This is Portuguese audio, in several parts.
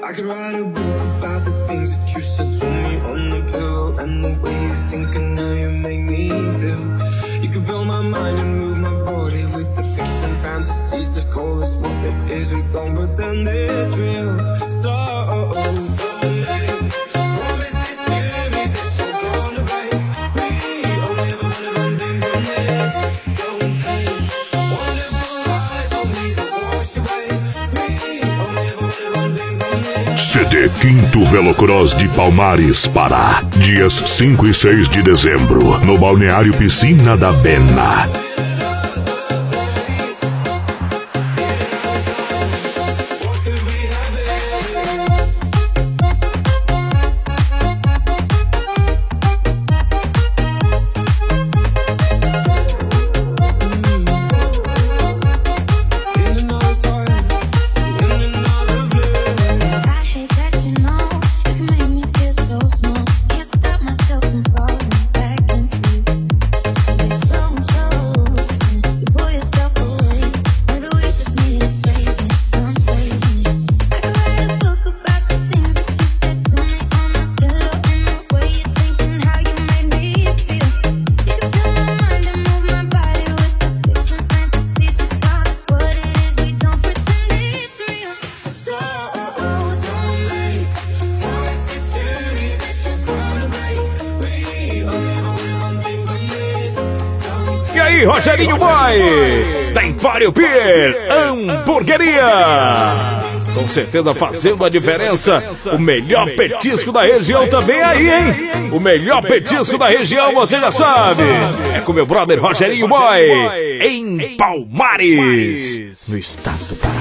I could write a book about the things that you said to me on the pillow, and the way you think and how you make me feel. You can fill my mind and move my body with the fiction fantasies that call us what it is. We don't pretend it's real. So CD Quinto Velocross de Palmares, Pará. Dias 5 e 6 de dezembro, no Balneário Piscina da Bena. E aí, Rogerinho Boy, da Empório Beer, hamburgueria. Com certeza fazendo a diferença. O melhor petisco da região também aí, hein? O melhor petisco da região, você já sabe. É com meu brother Rogerinho Boy, em Palmares, no estado do Pará.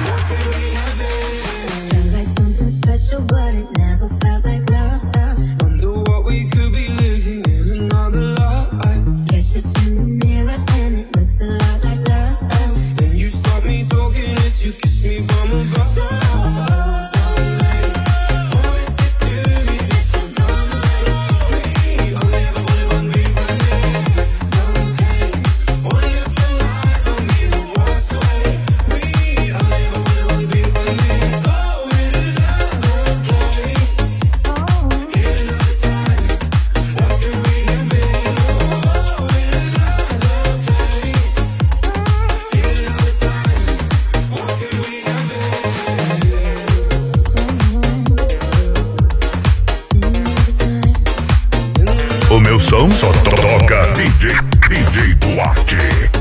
O meu som só toca DJ Duarte.